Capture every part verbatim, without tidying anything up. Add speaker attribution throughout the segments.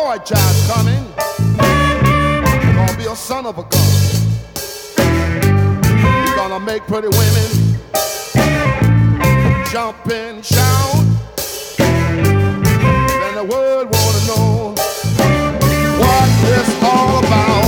Speaker 1: boy child's coming. He's gonna be a son of a gun. He's gonna make pretty women jump and shout. Then the world wanna know what it's all about.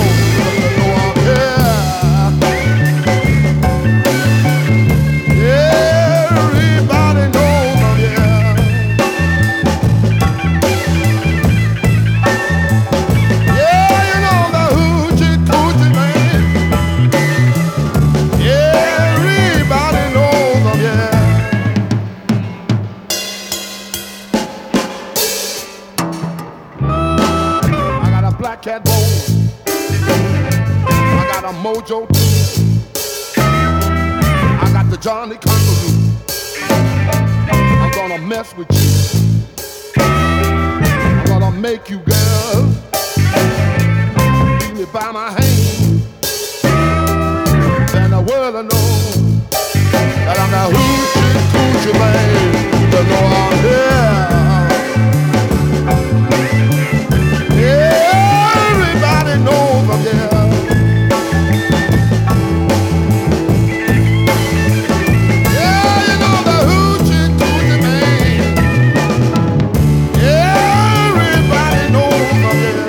Speaker 1: Black cat bowl. I got a mojo too. I got the Johnny Kangaroo. I'm gonna mess with you. I'm gonna make you, girl, lead me by my hand. Then the world will know that I'm the hoochie coochie man. You know I'm here. Knows I'm here. Yeah, you know the hoochie coochie man. Everybody knows I'm here.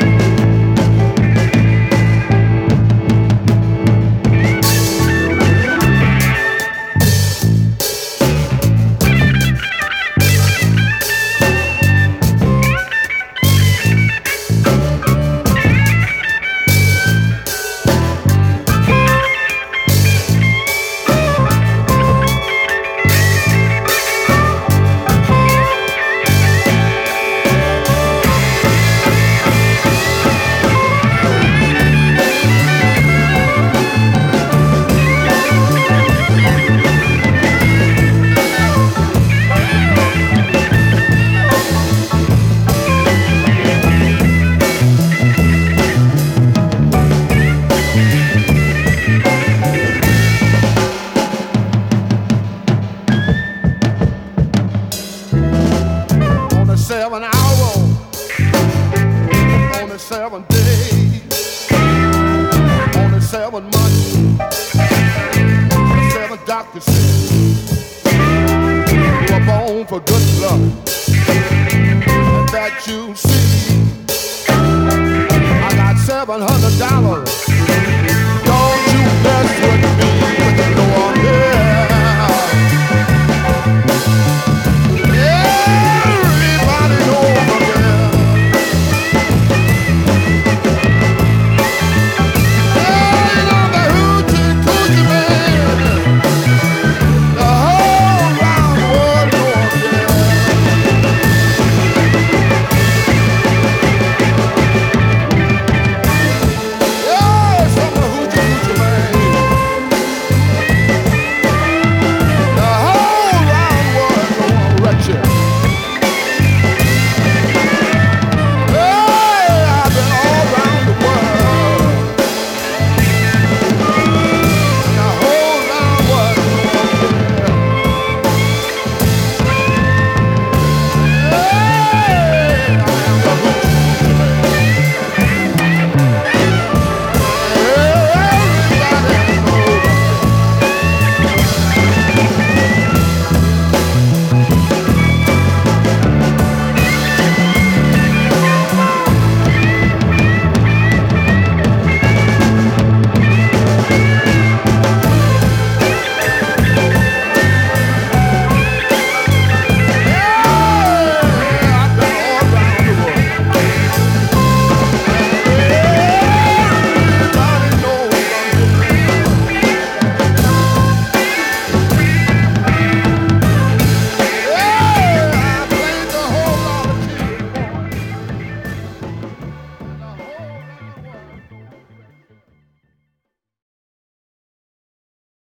Speaker 1: Seven hours, only seven days, only seven months, seven doctors said you were born for good luck, and that you see, I got seven hundred dollars